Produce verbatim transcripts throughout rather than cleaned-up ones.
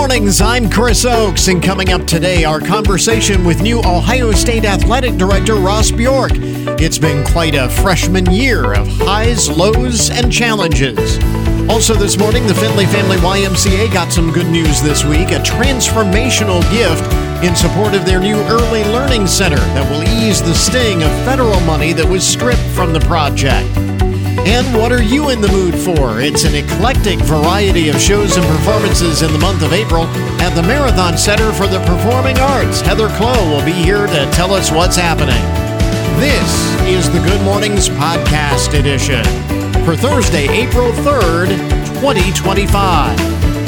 mornings, I'm Chris Oakes, and coming up today, our conversation with new Ohio State Athletic Director Ross Bjork. It's been quite a freshman year of highs, lows, and challenges. Also this morning, the Findlay Family Y M C A got some good news this week, a transformational gift in support of their new Early Learning Center that will ease the sting of federal money that was stripped from the project. And what are you in the mood for? It's an eclectic variety of shows and performances in the month of April at the Marathon Center for the Performing Arts. Heather Clow will be here to tell us what's happening. This is the Good Mornings Podcast Edition for Thursday, April third, twenty twenty-five.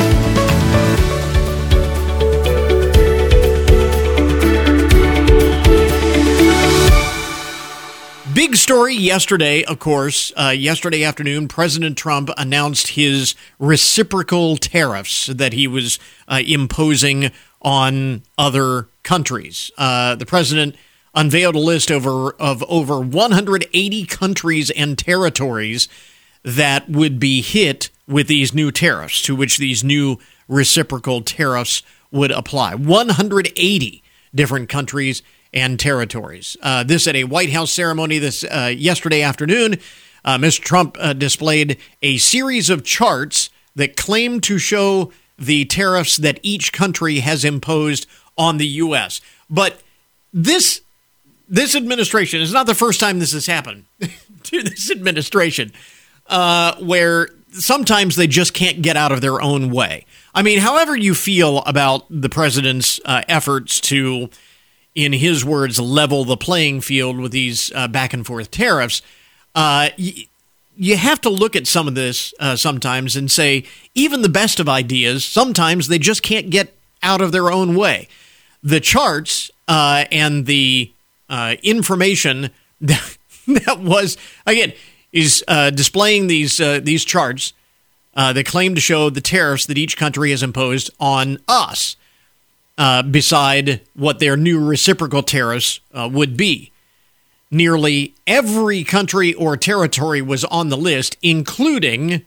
Big story yesterday, of course. Uh, yesterday afternoon, President Trump announced his reciprocal tariffs that he was uh, imposing on other countries. Uh, the president unveiled a list over of over one hundred eighty countries and territories that would be hit with these new tariffs, to which these new reciprocal tariffs would apply. one hundred eighty different countries and territories. Uh, this at a White House ceremony this uh, yesterday afternoon. Uh, Mister Trump uh, displayed a series of charts that claim to show the tariffs that each country has imposed on the U S. But this this administration is not the first time this has happened to this administration, uh, where sometimes they just can't get out of their own way. I mean, however you feel about the president's uh, efforts to, in his words, level the playing field with these uh, back and forth tariffs, uh, y- you have to look at some of this uh, sometimes and say, even the best of ideas, sometimes they just can't get out of their own way. The charts uh, and the uh, information that, that was, again, is uh, displaying these uh, these charts uh, that claim to show the tariffs that each country has imposed on us. Uh, beside what their new reciprocal tariffs uh, would be. Nearly every country or territory was on the list, including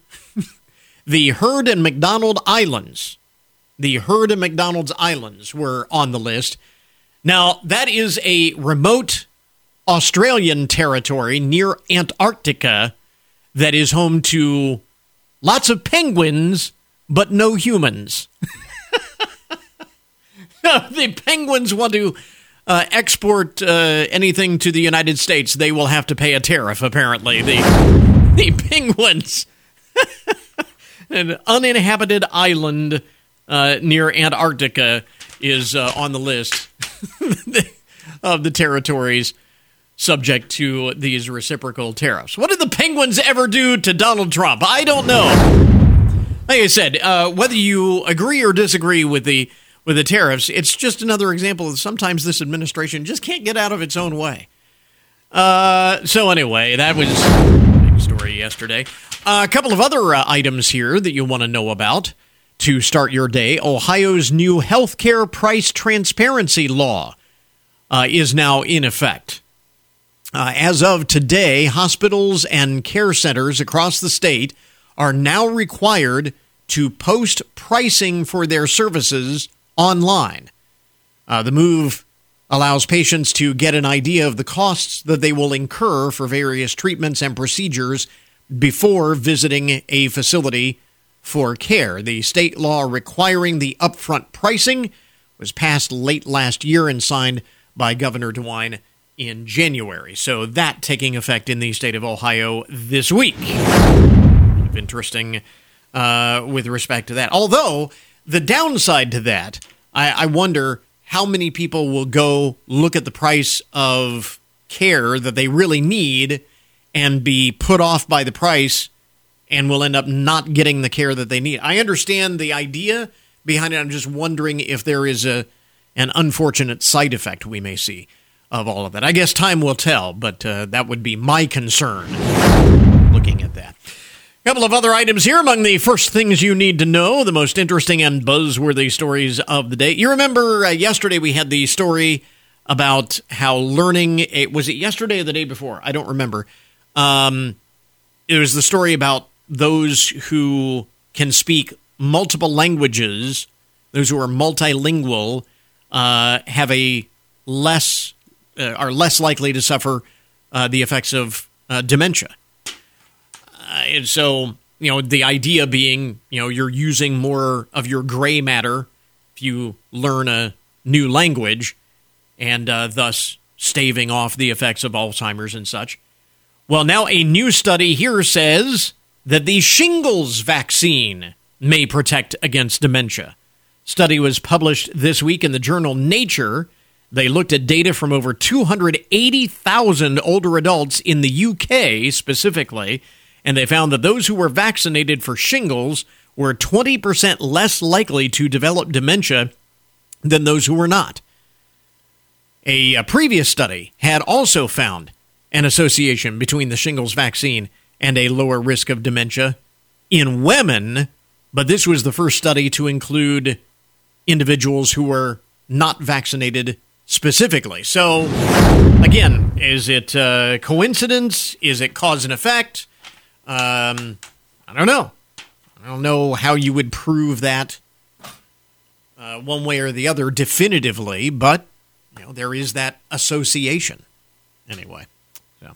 the Heard and McDonald Islands. The Heard and McDonald's Islands were on the list. Now, that is a remote Australian territory near Antarctica that is home to lots of penguins, but no humans. The penguins want to uh, export uh, anything to the United States, they will have to pay a tariff, apparently. The, the penguins. An uninhabited island uh, near Antarctica is uh, on the list of the territories subject to these reciprocal tariffs. What did the penguins ever do to Donald Trump? I don't know. Like I said, uh, whether you agree or disagree with the With the tariffs, it's just another example of sometimes this administration just can't get out of its own way. Uh, so anyway, that was a big story yesterday. Uh, a couple of other uh, items here that you want to know about to start your day. Ohio's new healthcare price transparency law uh, is now in effect. Uh, as of today, hospitals and care centers across the state are now required to post pricing for their services online. Uh, the move allows patients to get an idea of the costs that they will incur for various treatments and procedures before visiting a facility for care. The state law requiring the upfront pricing was passed late last year and signed by Governor DeWine in January. So that taking effect in the state of Ohio this week. Kind of interesting uh, with respect to that. Although, the downside to that, I, I wonder how many people will go look at the price of care that they really need and be put off by the price and will end up not getting the care that they need. I understand the idea behind it. I'm just wondering if there is a an unfortunate side effect we may see of all of that. I guess time will tell, but uh, that would be my concern looking at that. A couple of other items here among the first things you need to know, the most interesting and buzzworthy stories of the day. You remember uh, yesterday we had the story about how learning, a, was it yesterday or the day before? I don't remember. Um, it was the story about those who can speak multiple languages those who are multilingual, uh, have a less uh, are less likely to suffer uh, the effects of uh, dementia. Uh, and so, you know, the idea being, you know, you're using more of your gray matter if you learn a new language, and uh, thus staving off the effects of Alzheimer's and such. Well, now a new study here says that the shingles vaccine may protect against dementia. Study was published this week in the journal Nature. They looked at data from over two hundred eighty thousand older adults in the U K specifically, and they found that those who were vaccinated for shingles were twenty percent less likely to develop dementia than those who were not. A, a previous study had also found an association between the shingles vaccine and a lower risk of dementia in women, but this was the first study to include individuals who were not vaccinated specifically. So, again, is it uh, coincidence? Is it cause and effect? Um, I don't know. I don't know how you would prove that uh, one way or the other definitively, but you know there is that association anyway. So,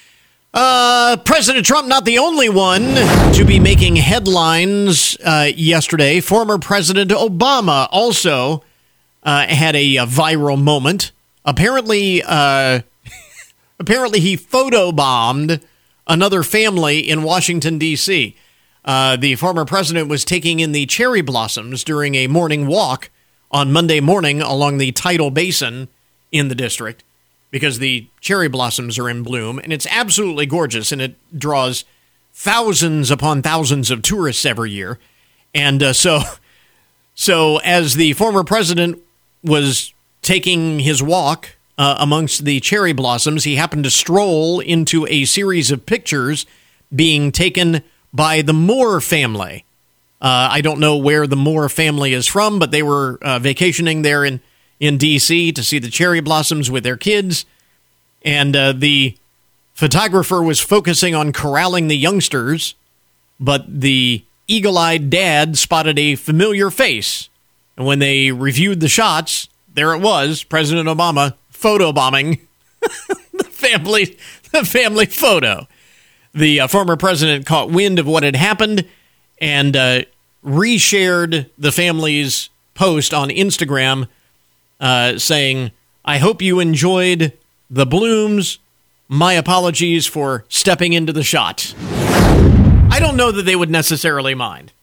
uh, President Trump, not the only one to be making headlines uh, yesterday. Former President Obama also uh, had a, a viral moment. Apparently, uh, apparently he photobombed another family in Washington, D C Uh, the former president was taking in the cherry blossoms during a morning walk on Monday morning along the tidal basin in the district, because the cherry blossoms are in bloom, and it's absolutely gorgeous, and it draws thousands upon thousands of tourists every year. And uh, so, so as the former president was taking his walk uh, amongst the cherry blossoms, he happened to stroll into a series of pictures being taken by the Moore family. Uh, I don't know where the Moore family is from, but they were uh, vacationing there in, in D C to see the cherry blossoms with their kids. And uh, the photographer was focusing on corralling the youngsters, but the eagle-eyed dad spotted a familiar face. And when they reviewed the shots, there it was, President Obama photobombing the family, the family photo. The uh, former president caught wind of what had happened and uh, reshared the family's post on Instagram uh, saying, "I hope you enjoyed the blooms. My apologies for stepping into the shot." I don't know that they would necessarily mind.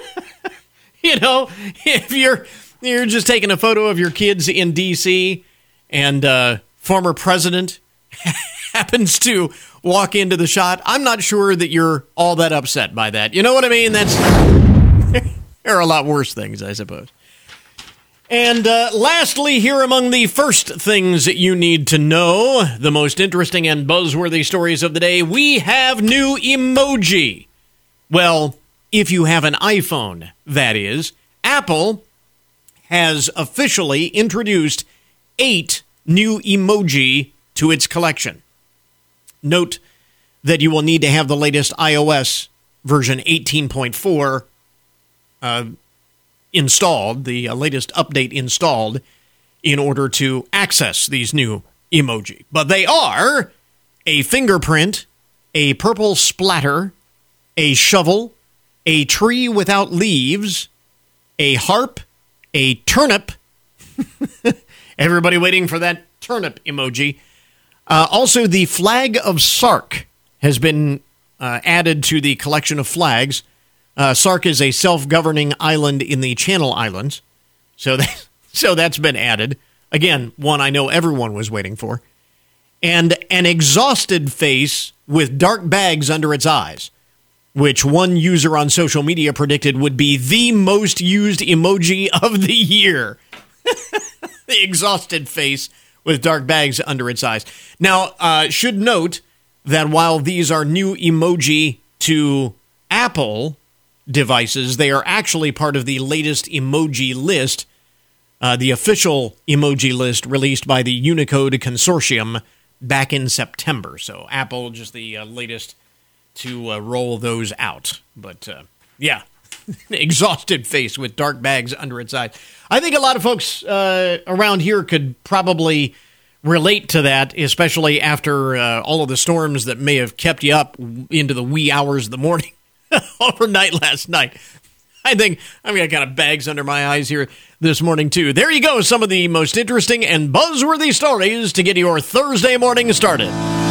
You know, if you're you're just taking a photo of your kids in D C and uh, former president happens to walk into the shot, I'm not sure that you're all that upset by that. You know what I mean? That's there are a lot worse things, I suppose. And uh, lastly, here among the first things that you need to know, the most interesting and buzzworthy stories of the day, we have new emoji. Well, if you have an iPhone, that is, Apple has officially introduced eight new emoji to its collection. Note that you will need to have the latest iOS version eighteen point four uh, installed, the uh, latest update installed, in order to access these new emoji. But they are a fingerprint, a purple splatter, a shovel, a tree without leaves, a harp, a turnip. Everybody waiting for that turnip emoji. Uh, also, the flag of Sark has been uh, added to the collection of flags. Uh, Sark is a self-governing island in the Channel Islands, so that, so that's been added. Again, one I know everyone was waiting for. And an exhausted face with dark bags under its eyes, which one user on social media predicted would be the most used emoji of the year. The exhausted face with dark bags under its eyes. Now, uh, should note that while these are new emoji to Apple devices, they are actually part of the latest emoji list, uh, the official emoji list released by the Unicode Consortium back in September. So Apple, just the uh, latest to uh, roll those out. But, uh, yeah, exhausted face with dark bags under its eyes. I think a lot of folks uh, around here could probably relate to that, especially after uh, all of the storms that may have kept you up into the wee hours of the morning overnight last night. I think I've got kind of bags under my eyes here this morning, too. There you go, some of the most interesting and buzzworthy stories to get your Thursday morning started.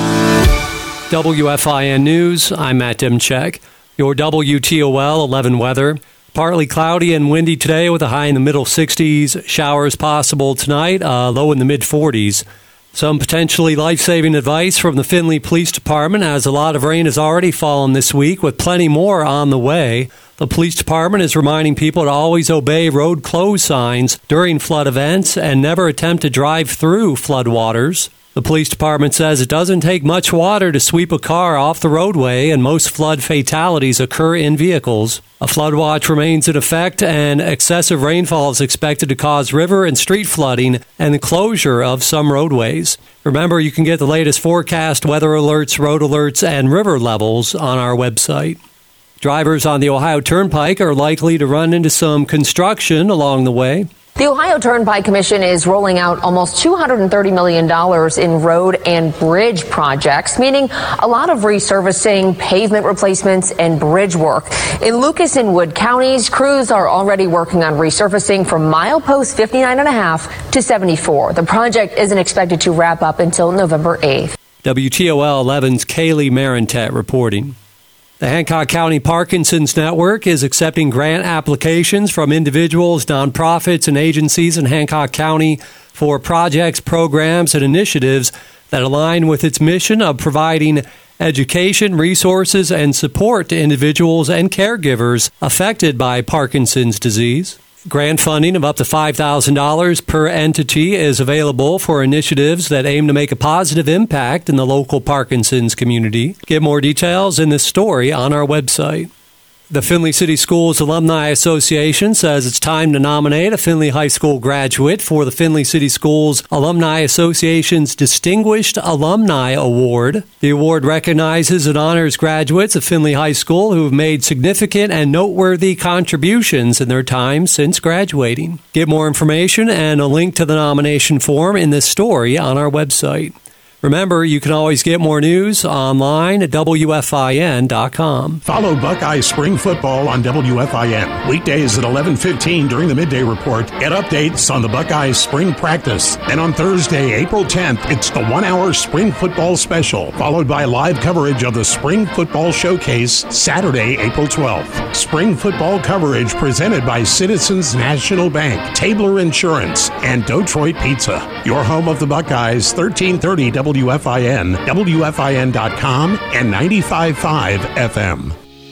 W F I N News, I'm Matt Demchek. Your W T O L eleven weather. Partly cloudy and windy today with a high in the middle sixties. Showers possible tonight, uh, low in the mid forties. Some potentially life-saving advice from the Findlay Police Department, as a lot of rain has already fallen this week with plenty more on the way. The police department is reminding people to always obey road close signs during flood events and never attempt to drive through floodwaters. The police department says it doesn't take much water to sweep a car off the roadway, and most flood fatalities occur in vehicles. A flood watch remains in effect, and excessive rainfall is expected to cause river and street flooding and the closure of some roadways. Remember, you can get the latest forecast, weather alerts, road alerts, and river levels on our website. Drivers on the Ohio Turnpike are likely to run into some construction along the way. The Ohio Turnpike Commission is rolling out almost two hundred thirty million dollars in road and bridge projects, meaning a lot of resurfacing, pavement replacements, and bridge work. In Lucas and Wood counties, crews are already working on resurfacing from milepost fifty-nine and a half to seventy-four. The project isn't expected to wrap up until November eighth. W T O L eleven's Kaylee Marintet reporting. The Hancock County Parkinson's Network is accepting grant applications from individuals, nonprofits, and agencies in Hancock County for projects, programs, and initiatives that align with its mission of providing education, resources, and support to individuals and caregivers affected by Parkinson's disease. Grant funding of up to five thousand dollars per entity is available for initiatives that aim to make a positive impact in the local Parkinson's community. Get more details in this story on our website. The Findlay City Schools Alumni Association says it's time to nominate a Findlay High School graduate for the Findlay City Schools Alumni Association's Distinguished Alumni Award. The award recognizes and honors graduates of Findlay High School who have made significant and noteworthy contributions in their time since graduating. Get more information and a link to the nomination form in this story on our website. Remember, you can always get more news online at W F I N dot com. Follow Buckeye Spring Football on W F I N. Weekdays at eleven fifteen during the Midday Report. Get updates on the Buckeyes Spring Practice. And on Thursday, April tenth, it's the one-hour Spring Football Special, followed by live coverage of the Spring Football Showcase, Saturday, April twelfth. Spring Football coverage presented by Citizens National Bank, Tabler Insurance, and Detroit Pizza. Your home of the Buckeyes, thirteen thirty W F I N, W F I N dot com, and ninety-five point five F M.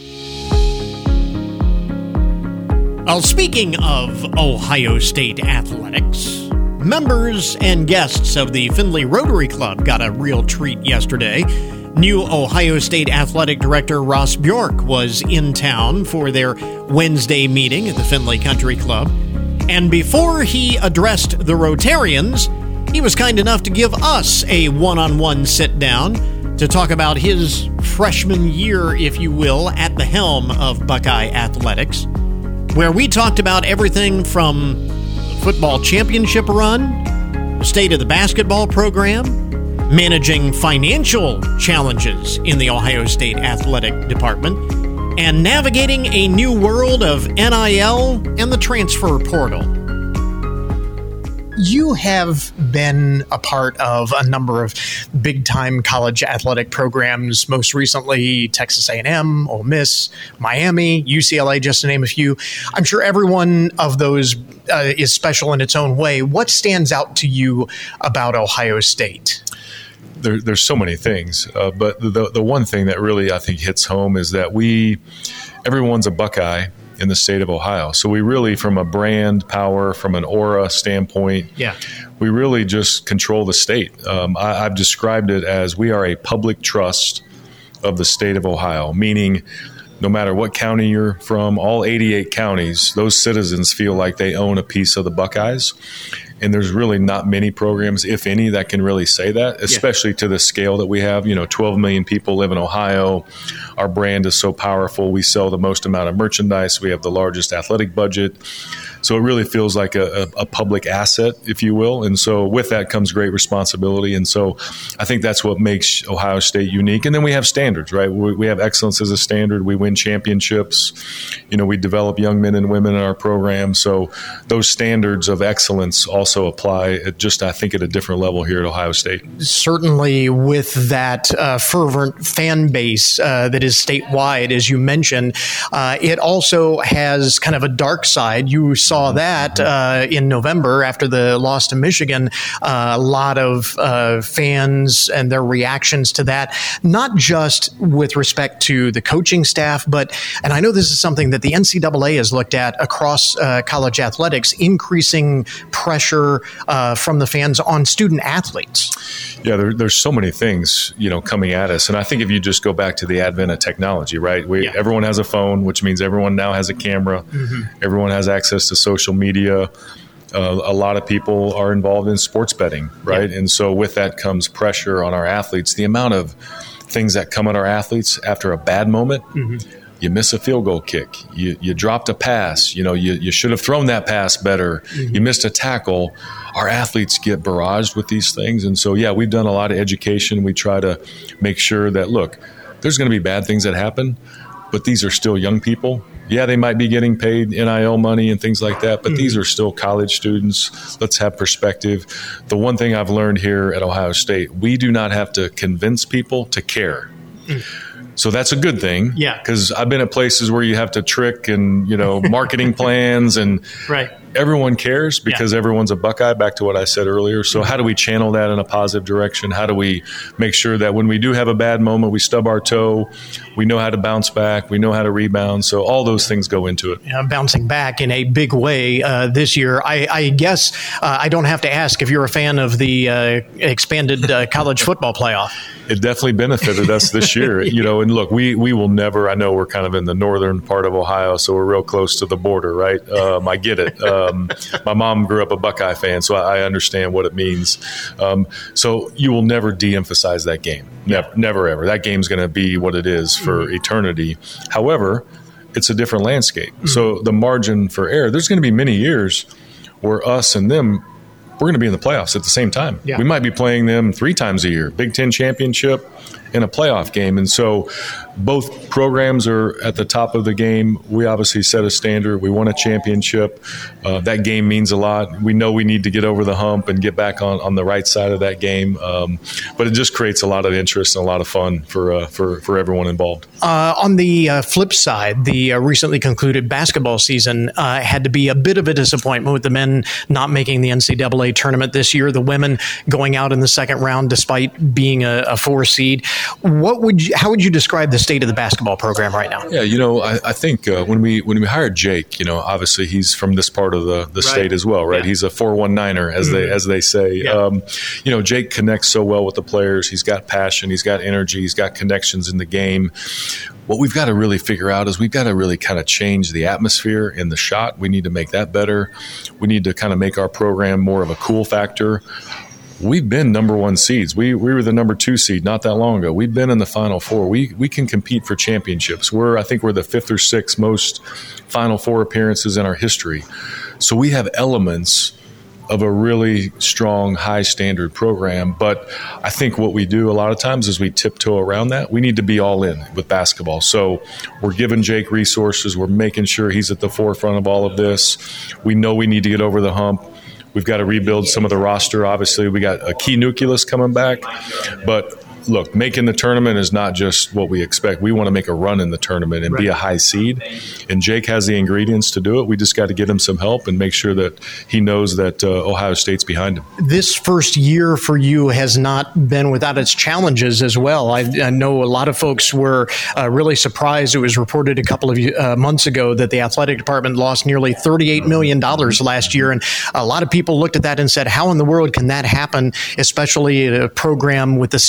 Well, speaking of Ohio State athletics, members and guests of the Findlay Rotary Club got a real treat yesterday. New Ohio State Athletic Director Ross Bjork was in town for their Wednesday meeting at the Findlay Country Club. And before he addressed the Rotarians, he was kind enough to give us a one-on-one sit-down to talk about his freshman year, if you will, at the helm of Buckeye Athletics, where we talked about everything from the football championship run, the state of the basketball program, managing financial challenges in the Ohio State Athletic Department, and navigating a new world of N I L and the transfer portal. You have been a part of a number of big-time college athletic programs, most recently Texas A and M, Ole Miss, Miami, U C L A, just to name a few. I'm sure every one of those uh, is special in its own way. What stands out to you about Ohio State? There, there's so many things, uh, but the the one thing that really I think hits home is that we, everyone's a Buckeye in the state of Ohio. So we really, from a brand power, from an aura standpoint, yeah, we really just control the state. Um, I, I've described it as we are a public trust of the state of Ohio, meaning no matter what county you're from, all eighty-eight counties, those citizens feel like they own a piece of the Buckeyes. And there's really not many programs, if any, that can really say that, especially yeah. to the scale that we have. You know, twelve million people live in Ohio. Our brand is so powerful. We sell the most amount of merchandise. We have the largest athletic budget. So it really feels like a, a, a public asset, if you will. And so with that comes great responsibility. And so I think that's what makes Ohio State unique. And then we have standards, right? We, we have excellence as a standard. We win championships. You know, we develop young men and women in our program. So those standards of excellence also apply at just, I think, at a different level here at Ohio State. Certainly with that uh, fervent fan base uh, that is statewide, as you mentioned, uh, it also has kind of a dark side. You saw that uh, in November after the loss to Michigan. Uh, a lot of uh, fans and their reactions to that, not just with respect to the coaching staff, but, and I know this is something that the N C double A has looked at across uh, college athletics, increasing pressure uh, from the fans on student athletes. Yeah, there, there's so many things, you know, coming at us. And I think if you just go back to the advent of technology, right? We, yeah. Everyone has a phone, which means everyone now has a camera. Mm-hmm. Everyone has access to social media. Uh, a lot of people are involved in sports betting, right? Yeah. And so with that comes pressure on our athletes. The amount of things that come at our athletes after a bad moment, mm-hmm. you miss a field goal kick, you you dropped a pass, you know, you, you should have thrown that pass better, mm-hmm. you missed a tackle. Our athletes get barraged with these things. And so, yeah, we've done a lot of education. We try to make sure that, look, there's going to be bad things that happen, but these are still young people. Yeah, they might be getting paid N I L money and things like that, but mm-hmm. these are still college students. Let's have perspective. The one thing I've learned here at Ohio State, we do not have to convince people to care. Mm-hmm. So that's a good thing. Yeah. Because I've been at places where you have to trick and, you know, marketing plans and right. everyone cares because yeah. everyone's a Buckeye, back to what I said earlier. So how do we channel that in a positive direction? How do we make sure that when we do have a bad moment, we stub our toe, we know how to bounce back, we know how to rebound. So all those things go into it. Yeah, bouncing back in a big way uh, this year. I, I guess uh, I don't have to ask if you're a fan of the uh, expanded uh, college football playoff. It definitely benefited us this year, you know, and look, we, we will never, I know we're kind of in the northern part of Ohio, so we're real close to the border, right? Um, I get it. Um, my mom grew up a Buckeye fan, so I, I understand what it means. Um, so you will never de-emphasize that game. Never, never ever. That game's going to be what it is for mm-hmm. eternity. However, it's a different landscape. Mm-hmm. So the margin for error, there's going to be many years where us and them, we're going to be in the playoffs at the same time. Yeah. We might be playing them three times a year, Big Ten championship and a playoff game. And so both programs are at the top of the game. We obviously set a standard. We won a championship. Uh, that game means a lot. We know we need to get over the hump and get back on, on the right side of that game. Um, but it just creates a lot of interest and a lot of fun for uh, for, for everyone involved. Uh, on the uh, flip side, the uh, recently concluded basketball season uh, had to be a bit of a disappointment with the men not making the N C double A tournament this year, the women going out in the second round despite being a, a four seed. What would you, how would you describe the state of the basketball program right now? Yeah, you know, I, I think uh, when we when we hired Jake, you know, obviously he's from this part of the, the right. state as well, right? Yeah. He's a four one niner, as mm-hmm. they as they say. Yeah. Um, you know, Jake connects so well with the players. He's got passion. He's got energy. He's got connections in the game. What we've got to really figure out is we've got to really kind of change the atmosphere in the shot. We need to make that better. We need to kind of make our program more of a cool factor. We've been number one seeds. We we were the number two seed not that long ago. We've been in the Final Four. We we can compete for championships. We're I think we're the fifth or sixth most Final Four appearances in our history. So we have elements of a really strong, high standard program. But I think what we do a lot of times is we tiptoe around that. We need to be all in with basketball. So we're giving Jake resources. We're making sure he's at the forefront of all of this. We know we need to get over the hump. We've got to rebuild some of the roster. Obviously, we got a key nucleus coming back. But look, making the tournament is not just what we expect. We want to make a run in the tournament and right. be a high seed. And Jake has the ingredients to do it. We just got to get him some help and make sure that he knows that uh, Ohio State's behind him. This first year for you has not been without its challenges as well. I, I know a lot of folks were uh, really surprised. It was reported a couple of uh, months ago that the athletic department lost nearly thirty-eight million dollars last year. And a lot of people looked at that and said, how in the world can that happen, especially at a program with the stature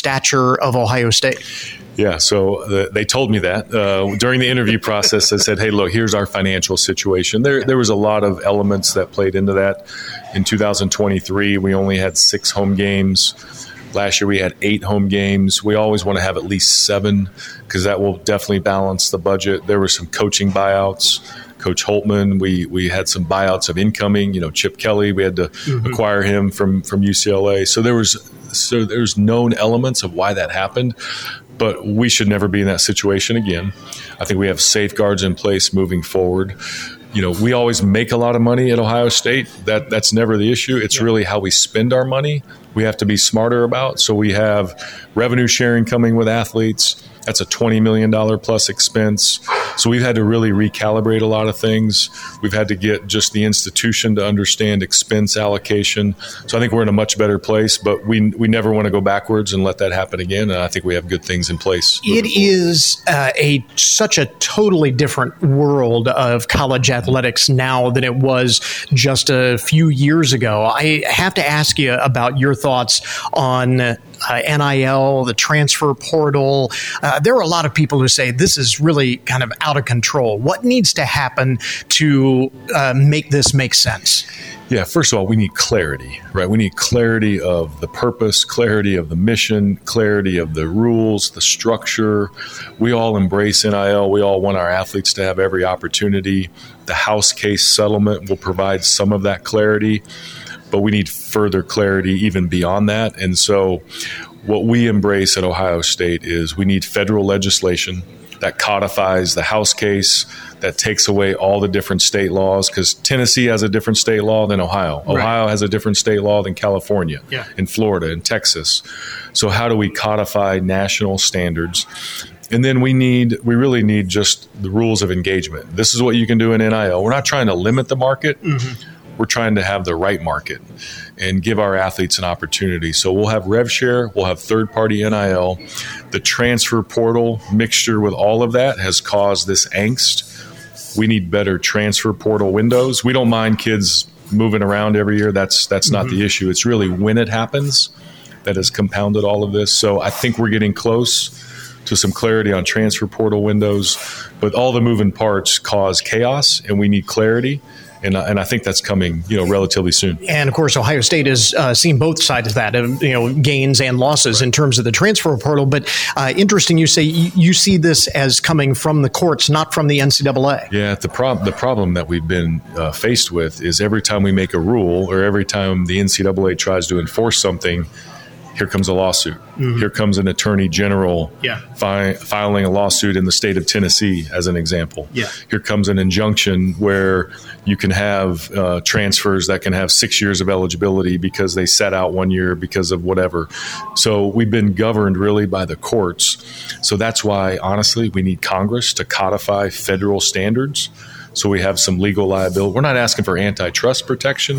future of Ohio State? Yeah, so the, they told me that uh, during the interview process. They said, "Hey, look, here's our financial situation." There, there was a lot of elements that played into that. In two thousand twenty-three, we only had six home games. Last year, we had eight home games. We always want to have at least seven because that will definitely balance the budget. There were some coaching buyouts. Coach Holtman, we we had some buyouts of incoming. You know, Chip Kelly, we had to mm-hmm. acquire him from from U C L A. So there was so there's known elements of why that happened. But we should never be in that situation again. I think we have safeguards in place moving forward. You know, we always make a lot of money at Ohio State. That that's never the issue. It's yeah. really how we spend our money we have to be smarter about. So we have revenue sharing coming with athletes. That's a twenty million dollars plus expense. So we've had to really recalibrate a lot of things. We've had to get just the institution to understand expense allocation. So I think we're in a much better place, but we we never want to go backwards and let that happen again. And I think we have good things in place. It is uh, a such a totally different world of college athletics now than it was just a few years ago. I have to ask you about your thoughts on uh, N I L, the transfer portal. Uh, there are a lot of people who say this is really kind of out of control. What needs to happen to uh, make this make sense? Yeah, first of all, we need clarity, right? We need clarity of the purpose, clarity of the mission, clarity of the rules, the structure. We all embrace N I L. We all want our athletes to have every opportunity. The house case settlement will provide some of that clarity, but we need further clarity even beyond that. And so what we embrace at Ohio State is we need federal legislation that codifies the house case, that takes away all the different state laws, because Tennessee has a different state law than Ohio. Right. Ohio has a different state law than California, yeah. and Florida, and Texas. So how do we codify national standards? And then we need, we really need just the rules of engagement. This is what you can do in N I L. We're not trying to limit the market. Mm-hmm. We're trying to have the right market and give our athletes an opportunity. So we'll have rev share, we'll have third-party N I L. The transfer portal mixture with all of that has caused this angst. We need better transfer portal windows. We don't mind kids moving around every year. That's that's not mm-hmm. the issue. It's really when it happens that has compounded all of this. So I think we're getting close to some clarity on transfer portal windows, but all the moving parts cause chaos, and we need clarity. And, and I think that's coming, you know, relatively soon. And of course, Ohio State has uh, seen both sides of that, of, you know, gains and losses right. in terms of the transfer portal. But uh, interesting, you say you, you see this as coming from the courts, not from the N C double A. Yeah, the prob- the problem that we've been uh, faced with is every time we make a rule or every time the N C double A tries to enforce something, here comes a lawsuit. Mm-hmm. Here comes an attorney general yeah. fi- filing a lawsuit in the state of Tennessee, as an example. Yeah. Here comes an injunction where you can have uh, transfers that can have six years of eligibility because they sat out one year because of whatever. So we've been governed really by the courts. So that's why, honestly, we need Congress to codify federal standards so we have some legal liability. We're not asking for antitrust protection,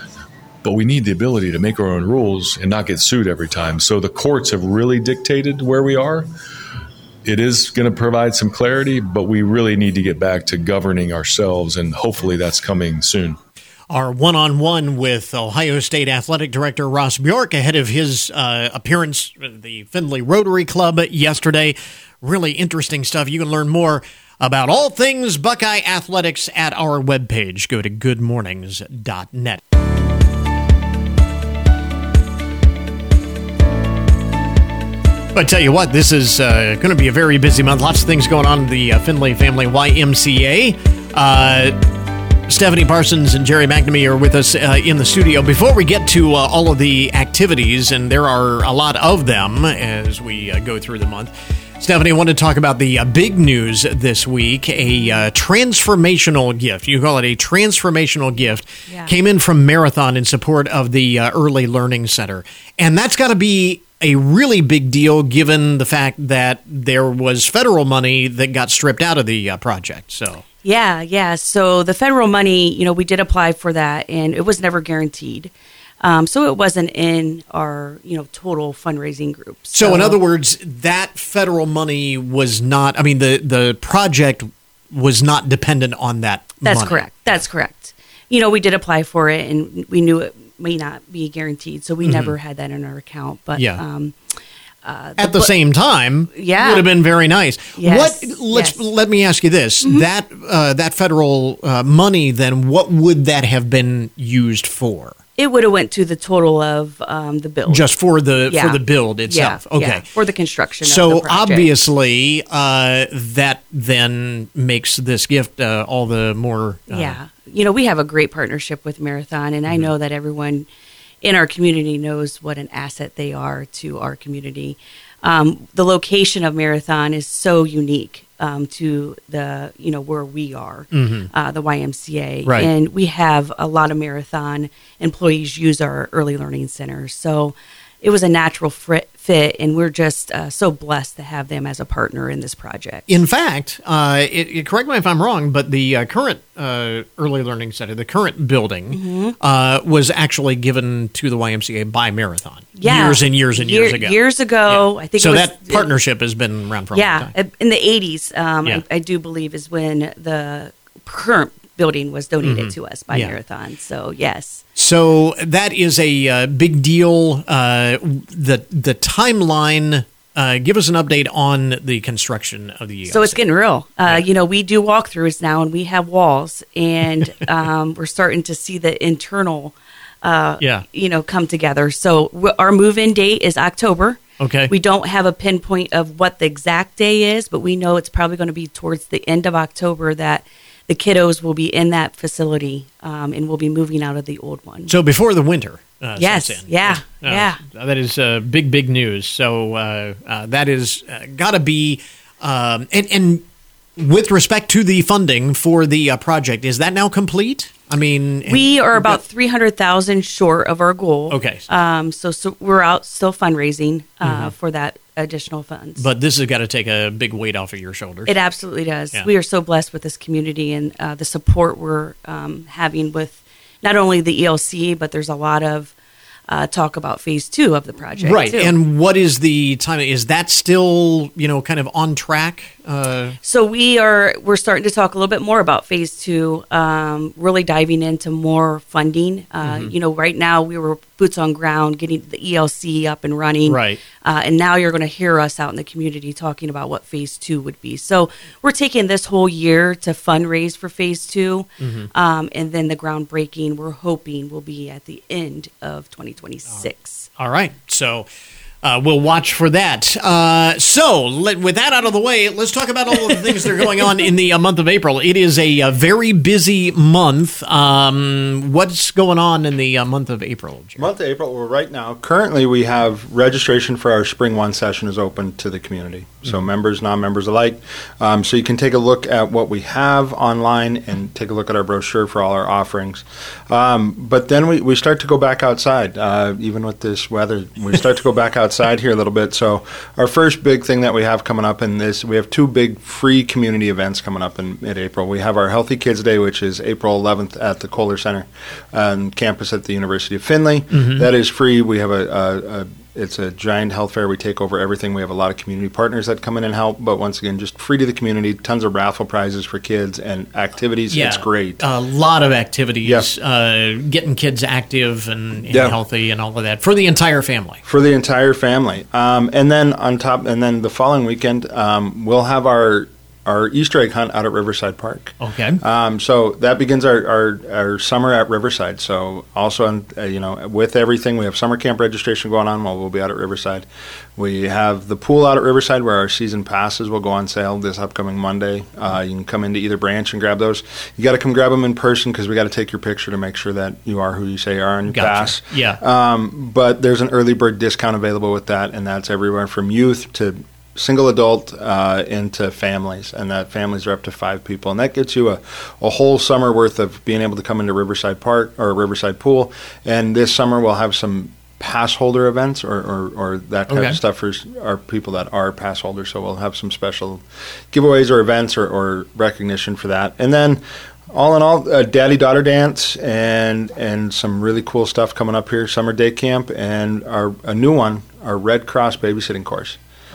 but we need the ability to make our own rules and not get sued every time. So the courts have really dictated where we are. It is going to provide some clarity, but we really need to get back to governing ourselves, and hopefully that's coming soon. Our one-on-one with Ohio State Athletic Director Ross Bjork ahead of his uh, appearance at the Findlay Rotary Club yesterday. Really interesting stuff. You can learn more about all things Buckeye Athletics at our webpage. Go to good mornings dot net. I tell you what, this is uh, going to be a very busy month. Lots of things going on in the uh, Findlay Family Y M C A. Uh, Stephanie Parsons and Jerry McNamee are with us uh, in the studio. Before we get to uh, all of the activities, and there are a lot of them as we uh, go through the month, Stephanie, I want to talk about the uh, big news this week, a uh, transformational gift. You call it a transformational gift. Yeah. Came in from Marathon in support of the uh, Early Learning Center. And that's got to be a really big deal given the fact that there was federal money that got stripped out of the uh, project. So yeah, yeah. So the federal money, you know, we did apply for that, and it was never guaranteed. Um, so it wasn't in our, you know, total fundraising group. So, so in other words, that federal money was not, I mean, the, the project was not dependent on that That's money. correct. That's correct. You know, we did apply for it, and we knew it may not be guaranteed, so we mm-hmm. never had that in our account. But yeah. um, Uh, At the bu- same time, Yeah. would have been very nice. Yes, What? Let's yes. let me ask you this: that uh, that federal uh, money, then, what would that have been used for? It would have went to the total of um, the build. Just for the Yeah. for the build itself. Yeah, Okay. yeah, for the construction. So of the project. obviously, uh, that then makes this gift uh, all the more. Uh, yeah, you know, we have a great partnership with Marathon, and I know that everyone in our community knows what an asset they are to our community. Um, the location of Marathon is so unique um, to the, you know, where we are, uh, the Y M C A. Right. And we have a lot of Marathon employees use our early learning centers. So it was a natural fit, fit and we're just uh, so blessed to have them as a partner in this project. In fact, uh, it, it- correct me if I'm wrong, but the uh, current uh, early learning center, the current building, Mm-hmm. uh, was actually given to the Y M C A by Marathon Yeah. years and years and Year- years ago. Years ago, Yeah. I think so. it was, That partnership has been around for a long Yeah, time. uh, in the eighties, um, Yeah. I, I do believe is when the current building was donated to us by Mm-hmm. Yeah. Marathon. So yes, So that is a uh, big deal. Uh, the the timeline. Uh, give us an update on the construction of the. so it's getting real. Uh, You know, we do walkthroughs now, and we have walls, and um, we're starting to see the internal, uh, Yeah. you know, come together. So w- our move-in date is October. Okay. We don't have a pinpoint of what the exact day is, but we know it's probably going to be towards the end of October that the kiddos will be in that facility, um, and we'll be moving out of the old one. So before the winter. Uh, Yes, sets in. yeah, Uh, yeah. That is uh, big, big news. So uh, uh, that is uh, got to be, um, and, and with respect to the funding for the uh, project, is that now complete? I mean, We are about three hundred thousand short of our goal. Okay. Um, so, so we're out still fundraising uh, for that additional funds. but this has got to take a big weight off of your shoulders. It absolutely does. Yeah. We are so blessed with this community and uh, the support we're um, having with not only the E L C, but there's a lot of uh, talk about phase two of the project. Right. too. And what is the time? Is that still, you know, kind of on track? Uh, So we are we're starting to talk a little bit more about phase two, um, really diving into more funding. Uh, Mm-hmm. You know, right now we were boots on ground, getting the E L C up and running. Right. Uh, and now you're going to hear us out in the community talking about what phase two would be. So we're taking this whole year to fundraise for phase two. Mm-hmm. Um, and then the groundbreaking, we're hoping, will be at the end of twenty twenty-six. All right. So uh, we'll watch for that. Uh, so let, with that out of the way, let's talk about all of the things that are going on in the uh, month of April. It is a, uh very busy month. Um, what's going on in the uh, month of April, Jerry? Month of April, well, right now, currently we have registration for our Spring One session is open to the community. So members, non-members alike. Um, so you can take a look at what we have online and take a look at our brochure for all our offerings. Um, but then we, we start to go back outside, uh, even with this weather. We start to go back outside here a little bit. So our first big thing that we have coming up in this, we have two big free community events coming up in mid-April. We have our Healthy Kids Day, which is April eleventh at the Kohler Center on campus at the University of Findlay. That is free. We have a, a, a It's a giant health fair. We take over everything. We have a lot of community partners that come in and help. But once again, just free to the community. Tons of raffle prizes for kids and activities. It's great. A lot of activities, Yes. uh, getting kids active and, and Yeah. healthy and all of that for the entire family. For the entire family. Um, and then on top, and then the following weekend, um, we'll have our our Easter egg hunt out at Riverside Park. Okay. Um, so that begins our, our, our summer at Riverside. So also, uh, you know, with everything, we have summer camp registration going on while we'll be out at Riverside. We have the pool out at Riverside where our season passes will go on sale this upcoming Monday. Uh, you can come into either branch and grab those. You got to come grab them in person because we got to take your picture to make sure that you are who you say you are on your Gotcha. pass. Yeah. Um, but there's an early bird discount available with that, and that's everywhere from youth to single adult uh, into families, and that families are up to five people, and that gets you a, a whole summer worth of being able to come into Riverside Park or Riverside Pool. And this summer we'll have some pass holder events or, or, or that kind Okay. of stuff for our people that are pass holders. So we'll have some special giveaways or events or, or recognition for that. And then all in all, a daddy-daughter dance and and some really cool stuff coming up here, summer day camp, and our a new one, our Red Cross babysitting course.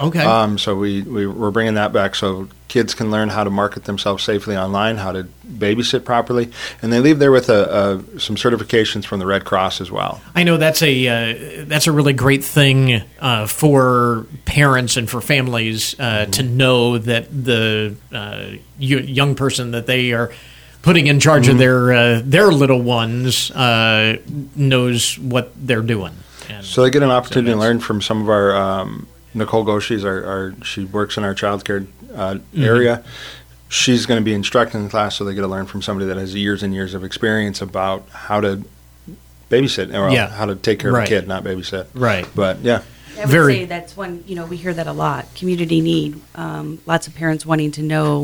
Okay. Um, so we, we, we're bringing that back so kids can learn how to market themselves safely online, how to babysit properly, and they leave there with a, a, some certifications from the Red Cross as well. I know that's a uh, that's a really great thing uh, for parents and for families uh, mm-hmm. to know that the uh, young person that they are putting in charge mm-hmm. of their uh, their little ones uh, knows what they're doing. And so they get an opportunity so to learn from some of our um, Nicole Goshi's our, our she works in our child care uh, mm-hmm. area. She's going to be instructing the class, so they get to learn from somebody that has years and years of experience about how to babysit, or yeah. how to take care right. of a kid, not babysit. Right. But yeah. I would Very. say that's one, you know, we hear that a lot. Community need. Um, lots of parents wanting to know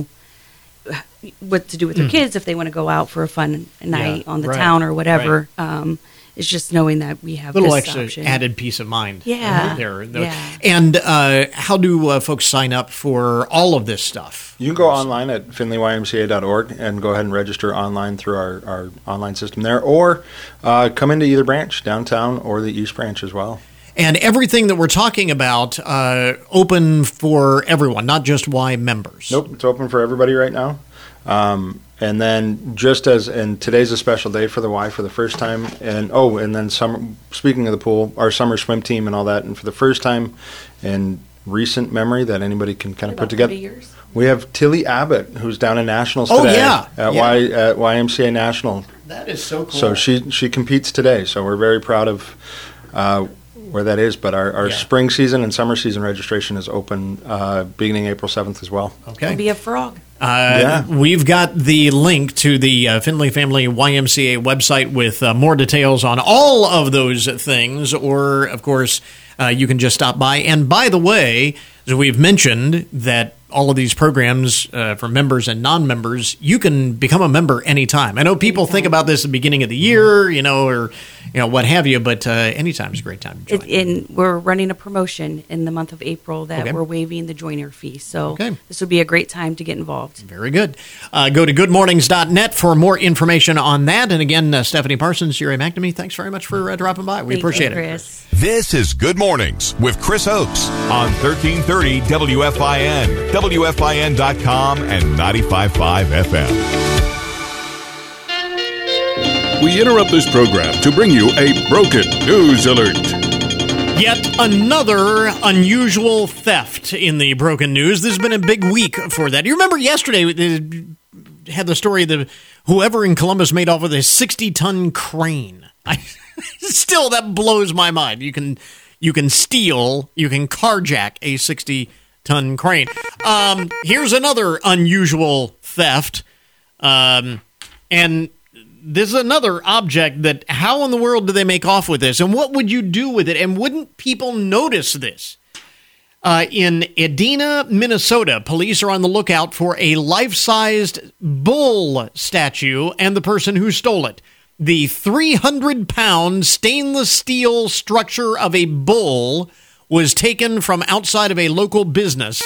what to do with their mm. kids if they want to go out for a fun night yeah. on the right. town or whatever. Right. Um, it's just knowing that we have a little this extra option. added peace of mind. Yeah. There. yeah. And uh, how do uh, folks sign up for all of this stuff? You can go online at finley y m c a dot org and go ahead and register online through our, our online system there, or uh, come into either branch, downtown or the East Branch as well. And everything that we're talking about, uh, open for everyone, not just Y members. Nope, it's open for everybody right now. Um, and then just as, and today's a special day for the Y for the first time. And, oh, and then summer, speaking of the pool, our summer swim team and all that. And for the first time in recent memory that anybody can kind of put together. Years? We have Tilly Abbott, who's down in Nationals oh, today. yeah. At, yeah. Y, at Y M C A National. That is so cool. So she, she competes today. So we're very proud of uh, where that is, but our, our yeah. spring season and summer season registration is open uh, beginning April seventh as well. Okay. It'll be a frog. Uh, yeah. We've got the link to the uh, Findlay Family Y M C A website with uh, more details on all of those things, or, of course, uh, you can just stop by. And by the way, as we've mentioned that all of these programs uh, for members and non-members, you can become a member anytime. I know people anytime. think about this at the beginning of the year, you know, or you know what have you, but uh, anytime is a great time to join. It, and we're running a promotion in the month of April that okay. we're waiving the joiner fee. So okay. this would be a great time to get involved. Very good. Uh, go to good mornings dot net for more information on that. And again, uh, Stephanie Parsons, Jerry McNamee, thanks very much for uh, dropping by. We Thank appreciate you, it. Chris. This is Good Mornings with Chris Oakes on thirteen thirty W F I N, W F I N dot com, and ninety-five point five F M. We interrupt this program to bring you a broken news alert. Yet another unusual theft in the broken news. This has been a big week for that. You remember yesterday they had the story that whoever in Columbus made off with a sixty-ton crane. I, still, that blows my mind. You can you can steal, you can carjack a sixty-ton crane. Um, here's another unusual theft, um, and this is another object that, how in the world do they make off with this? And what would you do with it? And wouldn't people notice this? Uh, in Edina, Minnesota, police are on the lookout for a life-sized bull statue and the person who stole it. The three hundred pound stainless steel structure of a bull was taken from outside of a local business.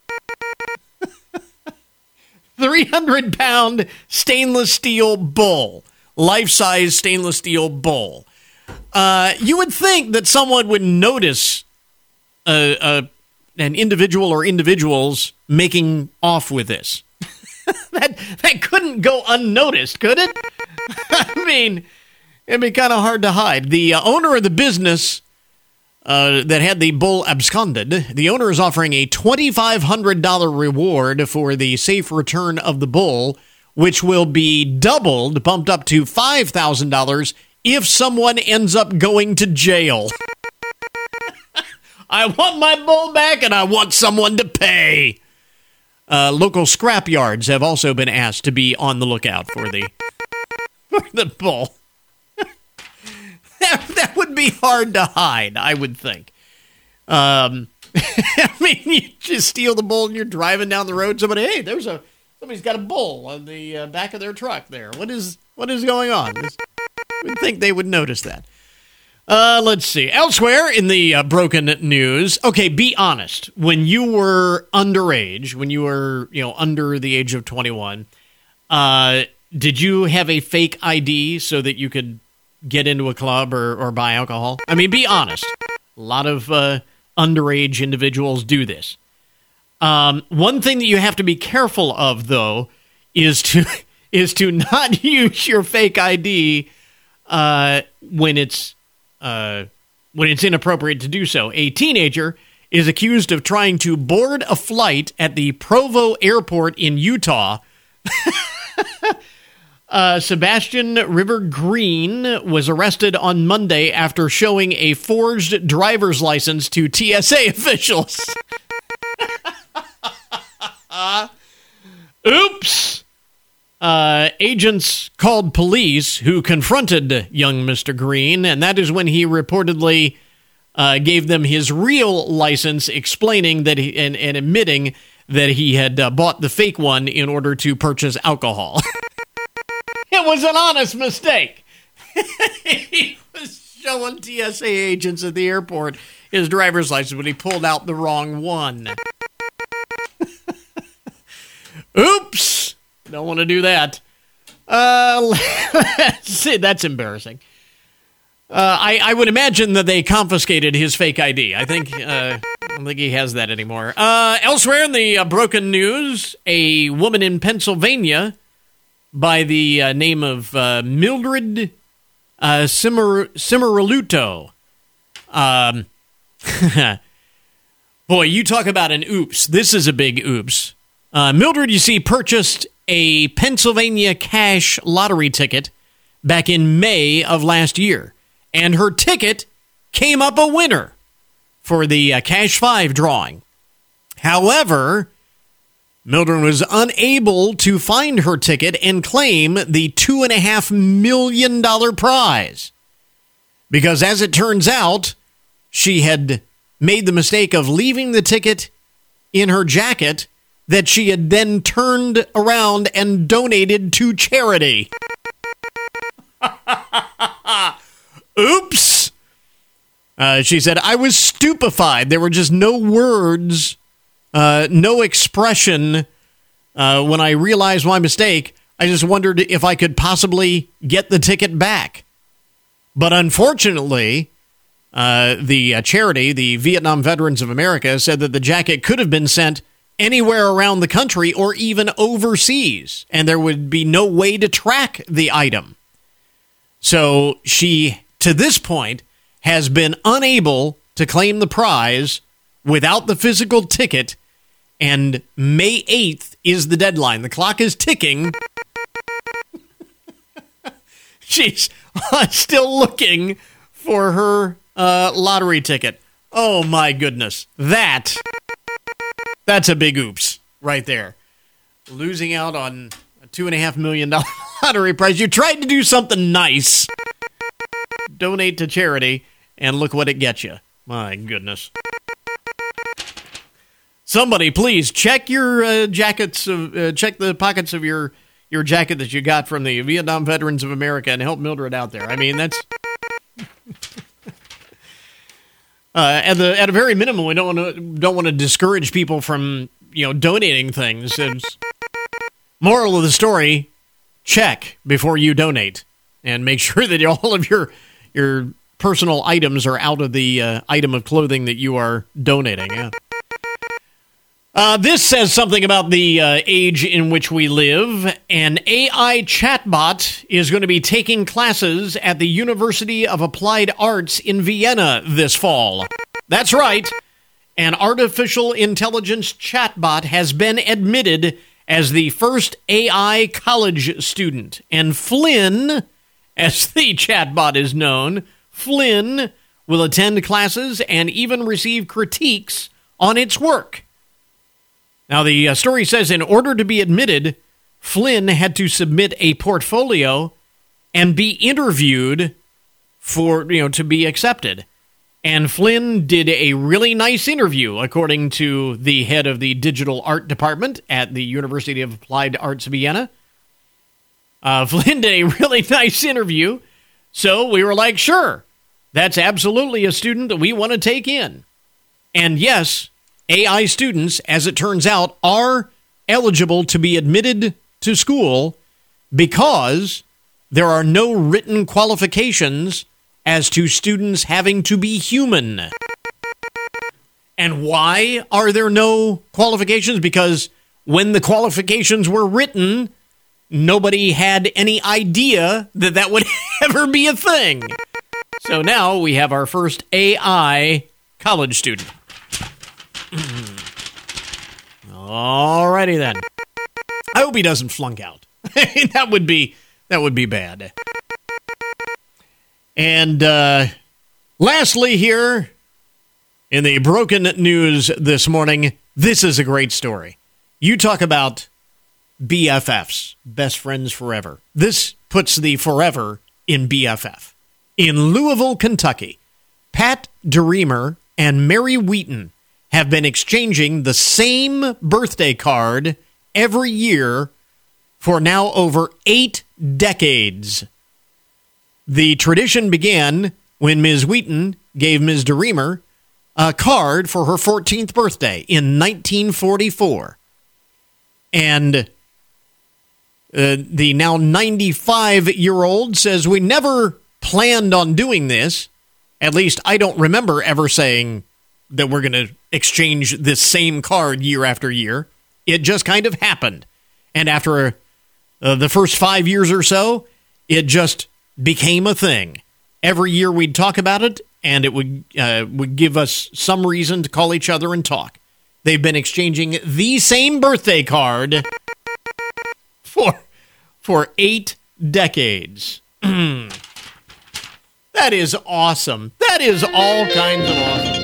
three hundred pound stainless steel bull. Life-size stainless steel bull. Uh, you would think that someone would notice a, a, an individual or individuals making off with this. that that couldn't go unnoticed, could it? I mean, it'd be kind of hard to hide. The uh, owner of the business uh, that had the bull absconded, the owner is offering a twenty-five hundred dollars reward for the safe return of the bull, which will be doubled, bumped up to five thousand dollars if someone ends up going to jail. I want my bull back, and I want someone to pay. Uh, local scrap yards have also been asked to be on the lookout for the for the bull. that, that would be hard to hide, I would think. Um, I mean, you just steal the bull and you're driving down the road. Somebody, hey, there's a somebody's got a bull on the uh, back of their truck there. What is what is going on? This, you'd think they would notice that. Uh, let's see. Elsewhere in the uh, broken news, okay, be honest. When you were underage, when you were, you know, under the age of twenty-one, uh, did you have a fake I D so that you could get into a club or, or buy alcohol? I mean, be honest. A lot of uh, underage individuals do this. Um, one thing that you have to be careful of, though, is to is to not use your fake I D uh, when it's uh, when it's inappropriate to do so. A teenager is accused of trying to board a flight at the Provo Airport in Utah. uh, Sebastian River Green was arrested on Monday after showing a forged driver's license to T S A officials. Oops! Uh, agents called police, who confronted young Mister Green, and that is when he reportedly uh, gave them his real license, explaining that he, and, and admitting that he had uh, bought the fake one in order to purchase alcohol. It was an honest mistake. He was showing T S A agents at the airport his driver's license, but he pulled out the wrong one. Oops! Don't want to do that. Uh, see, that's embarrassing. Uh, I, I would imagine that they confiscated his fake I D. I think uh, I don't think he has that anymore. Uh, elsewhere in the uh, broken news, a woman in Pennsylvania by the uh, name of uh, Mildred uh, Cimer- Cimarulo. Um, boy, you talk about an oops. This is a big oops. Uh, Mildred, you see, purchased a Pennsylvania cash lottery ticket back in May of last year, and her ticket came up a winner for the uh, Cash five drawing. However, Mildred was unable to find her ticket and claim the two point five million dollars prize because, as it turns out, she had made the mistake of leaving the ticket in her jacket that she had then turned around and donated to charity. Oops. Uh, she said, I was stupefied. There were just no words, uh, no expression. Uh, when I realized my mistake, I just wondered if I could possibly get the ticket back. But unfortunately, uh, the uh, charity, the Vietnam Veterans of America, said that the jacket could have been sent anywhere around the country or even overseas, and there would be no way to track the item. So she, to this point, has been unable to claim the prize without the physical ticket, and May eighth is the deadline. The clock is ticking. She's still looking for her uh, lottery ticket. Oh, my goodness. That... That's a big oops right there. Losing out on a two and a half million dollar lottery prize. You tried to do something nice. Donate to charity, and look what it gets you. My goodness. Somebody, please check your uh, jackets. Of, uh, check the pockets of your your jacket that you got from the Vietnam Veterans of America and help Mildred out there. I mean, that's. Uh, at the at a very minimum, we don't want to don't want to discourage people from you know donating things. It's, moral of the story: check before you donate, and make sure that all of your your personal items are out of the uh, item of clothing that you are donating. Yeah. Uh, this says something about the uh, age in which we live. An A I chatbot is going to be taking classes at the University of Applied Arts in Vienna this fall. That's right. An artificial intelligence chatbot has been admitted as the first A I college student. And Flynn, as the chatbot is known, Flynn will attend classes and even receive critiques on its work. Now, the uh, story says in order to be admitted, Flynn had to submit a portfolio and be interviewed for, you know, to be accepted. And Flynn did a really nice interview, according to the head of the digital art department at the University of Applied Arts Vienna. Uh, Flynn did a really nice interview, so we were like, sure, that's absolutely a student that we want to take in. And yes, A I students, as it turns out, are eligible to be admitted to school because there are no written qualifications as to students having to be human. And why are there no qualifications? Because when the qualifications were written, nobody had any idea that that would ever be a thing. So now we have our first A I college student. Alrighty then. I hope he doesn't flunk out. that would be that would be bad. And uh, lastly here, in the broken news this morning, this is a great story. You talk about B F Fs, best friends forever. This puts the forever in B F F. In Louisville, Kentucky, Pat DeReamer and Mary Wheaton have been exchanging the same birthday card every year for now over eight decades. The tradition began when Miz Wheaton gave Miz DeReamer a card for her fourteenth birthday in nineteen forty-four. And uh, the now ninety-five-year-old says, we never planned on doing this. At least I don't remember ever saying that we're going to exchange this same card year after year. It just kind of happened. And after uh, the first five years or so, it just became a thing. Every year we'd talk about it, and it would uh, would give us some reason to call each other and talk. They've been exchanging the same birthday card for, for eight decades. That is awesome. That is all kinds of awesome.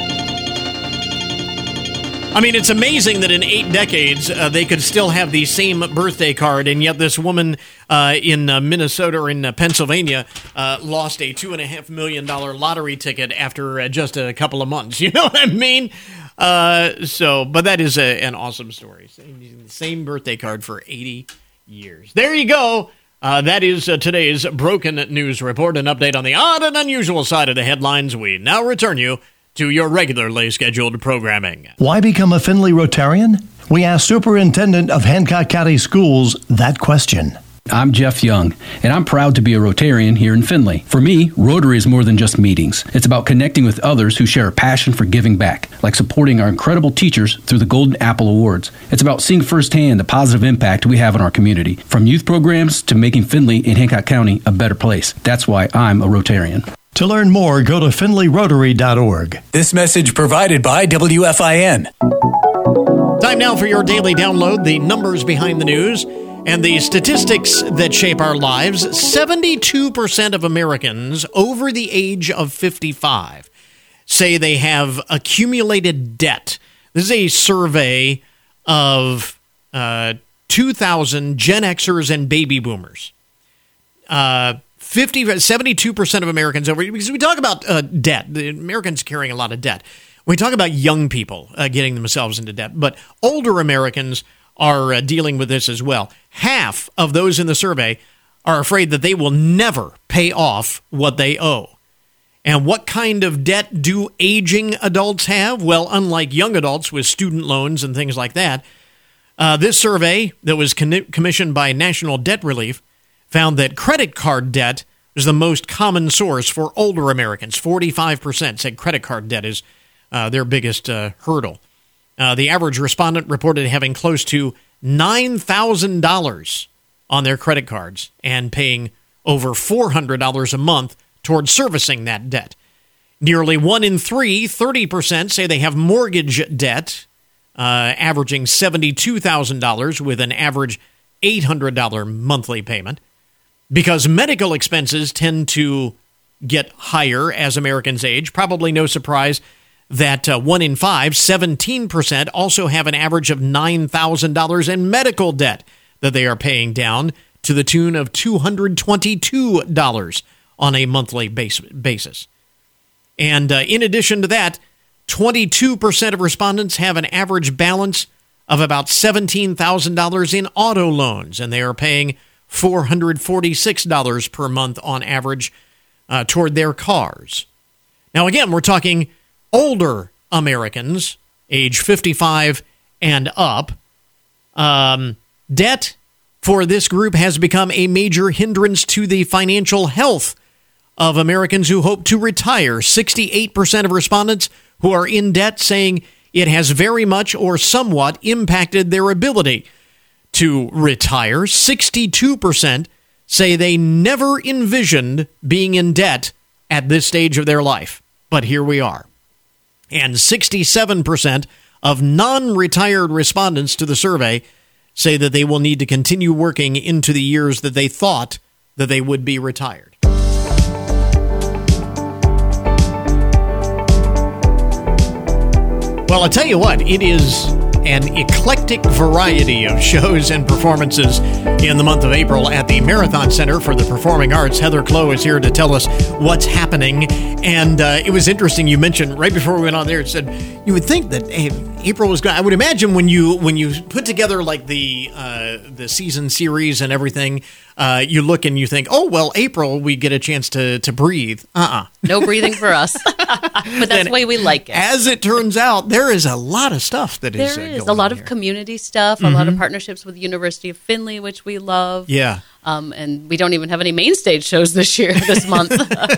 I mean, it's amazing that in eight decades, uh, they could still have the same birthday card, and yet this woman uh, in uh, Minnesota or in uh, Pennsylvania uh, lost a two point five million dollars lottery ticket after uh, just a couple of months. You know what I mean? Uh, so, but that is a, an awesome story. Same, same birthday card for eighty years. There you go. Uh, that is uh, today's Broken News Report, an update on the odd and unusual side of the headlines. We now return you to your regularly scheduled programming. Why become a Findlay Rotarian? We asked Superintendent of Hancock County Schools that question. I'm Jeff Young, and I'm proud to be a Rotarian here in Findlay. For me, Rotary is more than just meetings. It's about connecting with others who share a passion for giving back, like supporting our incredible teachers through the Golden Apple Awards. It's about seeing firsthand the positive impact we have on our community, from youth programs to making Findlay and Hancock County a better place. That's why I'm a Rotarian. To learn more, go to findlay rotary dot org. This message provided by W F I N. Time now for your daily download, the numbers behind the news and the statistics that shape our lives. seventy-two percent of Americans over the age of fifty-five say they have accumulated debt. This is a survey of uh, two thousand Gen Xers and baby boomers. Uh, fifty, seventy-two percent of Americans over, because we talk about uh, debt. The Americans carrying a lot of debt. We talk about young people uh, getting themselves into debt, but older Americans are uh, dealing with this as well. Half of those in the survey are afraid that they will never pay off what they owe. And what kind of debt do aging adults have? Well, unlike young adults with student loans and things like that, uh, this survey that was con- commissioned by National Debt Relief found that credit card debt is the most common source for older Americans. forty-five percent said credit card debt is uh, their biggest uh, hurdle. Uh, the average respondent reported having close to nine thousand dollars on their credit cards and paying over four hundred dollars a month towards servicing that debt. Nearly one in three, thirty percent, say they have mortgage debt, uh, averaging seventy-two thousand dollars with an average eight hundred dollars monthly payment. Because medical expenses tend to get higher as Americans age, probably no surprise that uh, one in five, seventeen percent, also have an average of nine thousand dollars in medical debt that they are paying down to the tune of two hundred twenty-two dollars on a monthly base, basis. And uh, in addition to that, twenty-two percent of respondents have an average balance of about seventeen thousand dollars in auto loans, and they are paying four hundred forty-six dollars per month on average uh, toward their cars. Now, again, we're talking older Americans, age fifty-five and up. Um, debt for this group has become a major hindrance to the financial health of Americans who hope to retire. sixty-eight percent of respondents who are in debt, saying it has very much or somewhat impacted their ability to retire. sixty-two percent say they never envisioned being in debt at this stage of their life. But here we are. And sixty-seven percent of non-retired respondents to the survey say that they will need to continue working into the years that they thought that they would be retired. Well, I'll tell you what, it is an eclectic variety of shows and performances in the month of April at the Marathon Center for the Performing Arts. Heather Clow is here to tell us what's happening. And uh, it was interesting, you mentioned right before we went on there, it said you would think that hey, April was going. I would imagine when you when you put together like the uh, the season series and everything, uh, you look and you think, oh well, April we get a chance to to breathe. Uh-uh. No breathing for us, but that's the way we like it. As it turns out, there is a lot of stuff that there is. There uh, is a lot of here. community stuff, a Mm-hmm. lot of partnerships with the University of Findlay, which we love. Yeah. Um, and we don't even have any main stage shows this year, this month.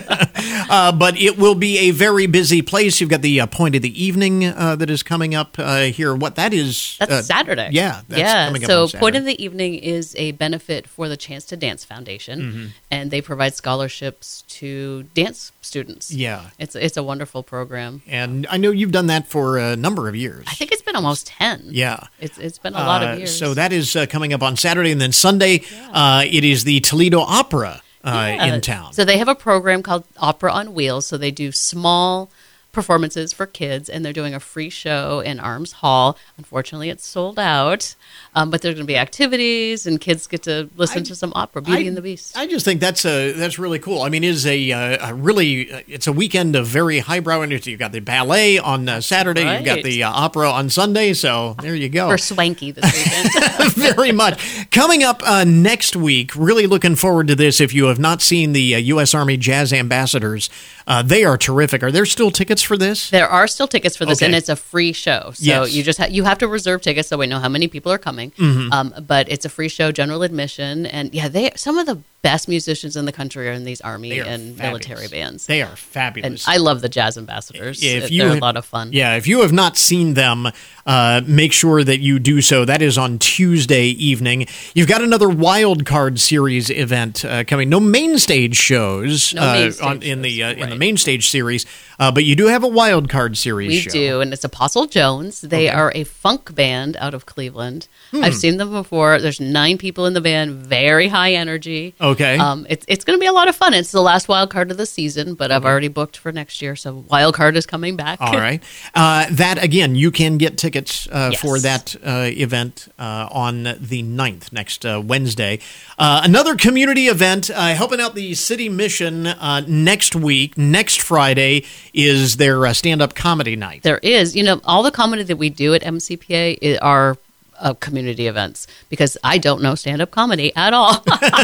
uh, but it will be a very busy place. You've got the uh, Point of the Evening uh, that is coming up uh, here. What that is? That's uh, Saturday. Yeah, that's yeah. coming up so on Saturday. Point of the Evening is a benefit for the Chance to Dance Foundation, Mm-hmm. and they provide scholarships to dance students. Yeah. It's it's a wonderful program. And I know you've done that for a number of years. I think it's been almost ten. Yeah. It's It's been a lot of Uh, years. So that is uh, coming up on Saturday. And then Sunday, uh, it is the Toledo Opera uh, Yeah. in town. So they have a program called Opera on Wheels. So they do small performances for kids, and they're doing a free show in Arms Hall. Unfortunately, it's sold out, um, but there's going to be activities, and kids get to listen I- to some opera, Beauty I- and the Beast. I just think that's a that's really cool. I mean, it is a, uh, a really uh, it's a weekend of very highbrow energy. You've got the ballet on uh, Saturday, you've got right. the uh, opera on Sunday. So there you go. We're swanky this weekend. Very much. Coming up uh, next week, really looking forward to this. If you have not seen the uh, U S Army Jazz Ambassadors, uh, they are terrific. Are there still tickets for this? There are still tickets for this, Okay. and it's a free show. So Yes. you just ha- you have to reserve tickets so we know how many people are coming. Mhm. Um, but it's a free show, general admission, and yeah, they some of the best musicians in the country are in these Army They are and fabulous. military bands. They are And fabulous. I love the Jazz Ambassadors. If If you They're have- a lot of fun. Yeah, if you have not seen them, uh, make sure that you do so. That is on Tuesday evening. You've got another wild card series event uh, coming. No main stage shows No main uh, stage on, in the uh, in the right. main stage series, uh, but you do have a wild card series We show. do, and it's Apostle Jones. They Okay. are a funk band out of Cleveland. Hmm. I've seen them before. There's nine people in the band, very high energy. Okay. Um, it's it's going to be a lot of fun. It's the last wild card of the season, but I've already booked for next year, so wild card is coming back. All right. Uh, that, again, you can get tickets uh, Yes. for that uh, event uh, on the ninth, next uh, Wednesday. Uh, another community event uh, helping out the city mission uh, next week. Next Friday is their uh, stand-up comedy night. There is, you know, all the comedy that we do at M C P A i- are uh, community events because I don't know stand-up comedy at all.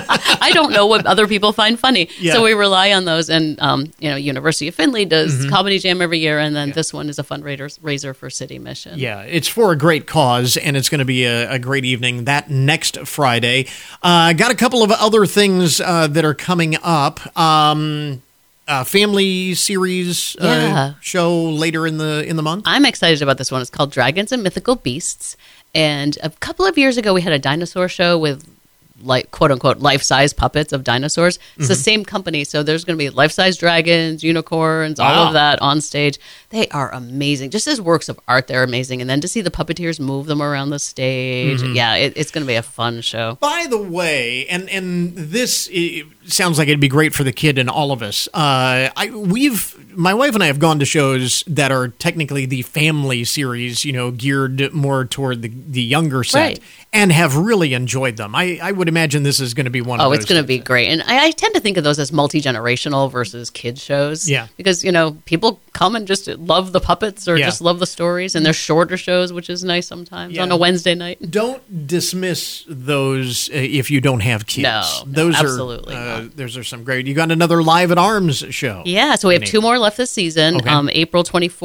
I don't know what other people find funny, Yeah. so we rely on those. And um, you know, University of Findlay does Mhm. Comedy Jam every year, and then this one is a fundraiser raiser for City Mission. Yeah, it's for a great cause, and it's going to be a, a great evening that next Friday. Uh, got a couple of other things uh, that are coming up. Um, uh, family series uh, Yeah. show later in the in the month. I'm excited about this one. It's called Dragons and Mythical Beasts. And a couple of years ago, we had a dinosaur show with, like, quote unquote, life size puppets of dinosaurs. It's the Mhm. same company. So there's going to be life size dragons, unicorns, all Wow. of that on stage. They are amazing. Just as works of art, they're amazing. And then to see the puppeteers move them around the stage. Mhm. Yeah, it, it's going to be a fun show. By the way, and and this i sounds like it'd be great for the kid and all of us. Uh, I we've my wife and I have gone to shows that are technically the family series, you know, geared more toward the the younger set, Right. and have really enjoyed them. I, I would imagine this is going to be one. Oh, of it's those going to be great. And I, I tend to think of those as multi-generational versus kids shows. Yeah. Because, you know, people come and just love the puppets or Yeah. just love the stories. And they're shorter shows, which is nice sometimes Yeah. on a Wednesday night. Don't dismiss those uh, if you don't have kids. No, no, those absolutely are uh, those are some great. You got another Live at Arms show. Yeah, so we have Neat. two more left this season. Okay. Um, April twenty-fourth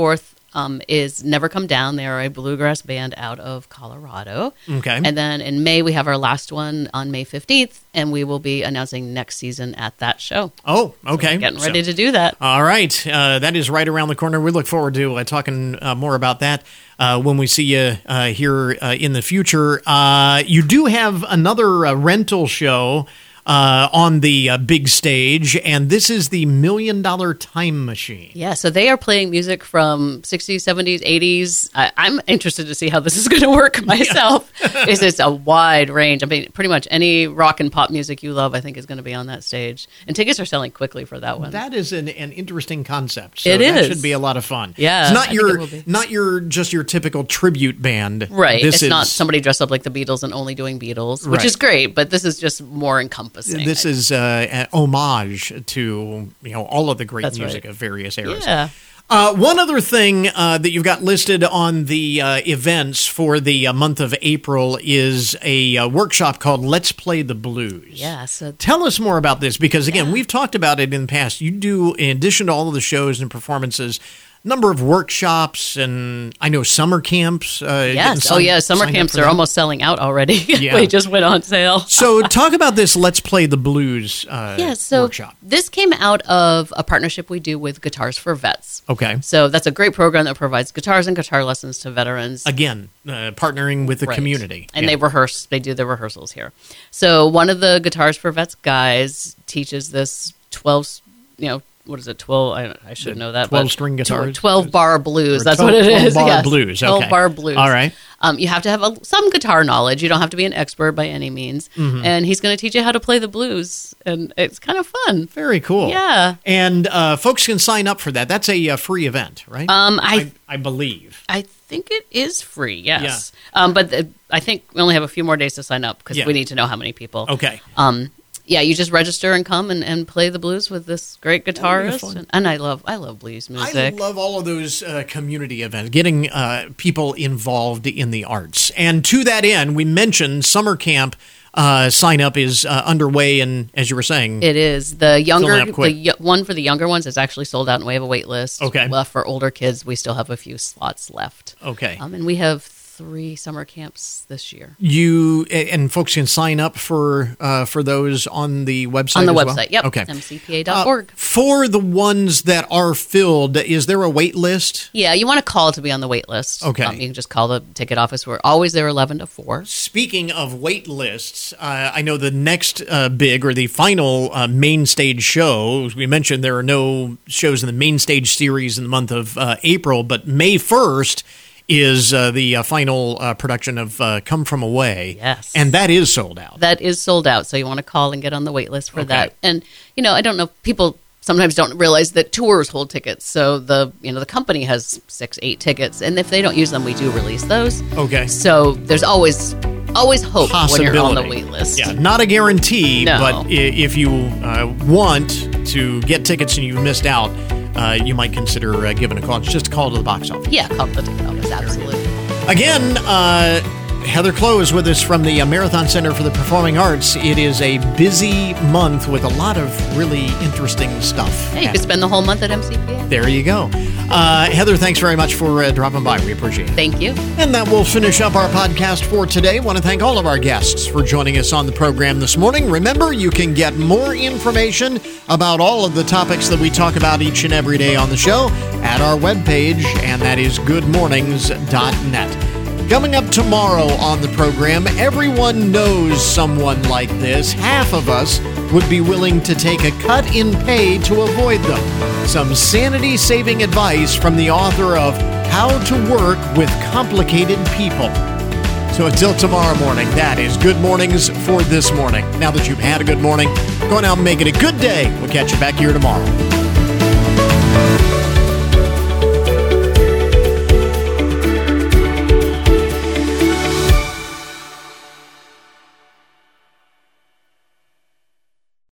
um, is Never Come Down. They are a bluegrass band out of Colorado. Okay. And then in May, we have our last one on May fifteenth, and we will be announcing next season at that show. Oh, okay. So getting ready So- to do that. All right. Uh, that is right around the corner. We look forward to uh, talking uh, more about that uh, when we see you uh, here uh, in the future. Uh, you do have another uh, rental show uh, on the uh, big stage, and this is the Million Dollar Time Machine. Yeah, so they are playing music from sixties, seventies, eighties. I, I'm interested to see how this is going to work myself. It's, it's a wide range. I mean, pretty much any rock and pop music you love, I think, is going to be on that stage. And tickets are selling quickly for that one. That is an, an interesting concept. So It that is. should be a lot of fun. Yeah, it's not I think your it will be. not your just your typical tribute band. Right. This it's is not somebody dressed up like the Beatles and only doing Beatles, which Right. is great, but this is just more encompassing. This is uh, an homage to you know all of the great That's music right. of various eras. Yeah. Uh, one other thing uh, that you've got listed on the uh, events for the uh, month of April is a uh, workshop called Let's Play the Blues. Yeah. So Tell us more about this because, again, we've talked about it in the past. You do, in addition to all of the shows and performances, number of workshops and I know summer camps. Uh, getting yes. signed- oh, yeah. Summer signed up camps for are that. almost selling out already. Yeah. They just went on sale. So talk about this Let's Play the Blues uh, Yeah, so workshop. this came out of a partnership we do with Guitars for Vets. Okay. So that's a great program that provides guitars and guitar lessons to veterans. Again, uh, partnering with the Right. community. And Yeah. they rehearse, they do the rehearsals here. So one of the Guitars for Vets guys teaches this twelve, you know, what is it, twelve, I, I should know that. twelve but string guitars? twelve bar blues, Or that's twelve what it is. twelve bar yes. blues, twelve okay. bar blues. All right. Um, you have to have a, some guitar knowledge. You don't have to be an expert by any means. Mhm. And he's going to teach you how to play the blues. And it's kind of fun. Very cool. Yeah. And uh, folks can sign up for that. That's a, uh free event, right? Um, I, I, I believe. I think it is free, yes. Um, but the, I think we only have a few more days to sign up because Yeah. we need to know how many people. Okay. Um, yeah, you just register and come and, and play the blues with this great That'll be guitarist. fun. And, and I love I love blues music. I love all of those uh, community events, getting uh, people involved in the arts. And to that end, we mentioned summer camp uh, sign up is uh, underway, and as you were saying, It is the younger Filling up the quick. y- one for the younger ones is actually sold out, and we have a wait list. Okay. Well, for older kids, we still have a few slots left. Okay. Um, and we have three summer camps this year. you and folks can sign up for uh, for those on the website. On the as well? website, yep. Okay. M C P A dot org. Uh, for the ones that are filled, is there a wait list? Yeah, you want to call to be on the wait list. Okay. Um, you can just call the ticket office. We're always there eleven to four. Speaking of wait lists, uh, I know the next uh, big or the final uh, main stage show, as we mentioned, there are no shows in the main stage series in the month of uh, April, but May first is uh, the uh, final uh, production of uh, Come From Away. Yes. And that is sold out. That is sold out, so you want to call and get on the wait list for Okay. that. And you know, I don't know, people sometimes don't realize that tours hold tickets. So the you know the company has six, eight tickets, and if they don't use them, we do release those. Okay. So there's always always hope when you're on the Possibility. wait list. Yeah, not a guarantee, No. but i- if you uh, want to get tickets and you've missed out, uh, you might consider uh, giving a call. It's just a call to the box office. Yeah, call the ticket office, absolutely. Again, uh, Heather Clow is with us from the uh, Marathon Center for the Performing Arts. It is a busy month with a lot of really interesting stuff. Hey, you could spend the whole month at M C P A. There you go. Uh, Heather, thanks very much for uh, dropping by. We appreciate it. Thank you. And that will finish up our podcast for today. Want to thank all of our guests for joining us on the program this morning. Remember, you can get more information about all of the topics that we talk about each and every day on the show at our webpage, and that is good mornings dot net. Coming up tomorrow on the program, everyone knows someone like this. Half of us would be willing to take a cut in pay to avoid them. Some sanity-saving advice from the author of How to Work with Complicated People. So until tomorrow morning, that is Good Mornings for this morning. Now that you've had a good morning, go on out and make it a good day. We'll catch you back here tomorrow.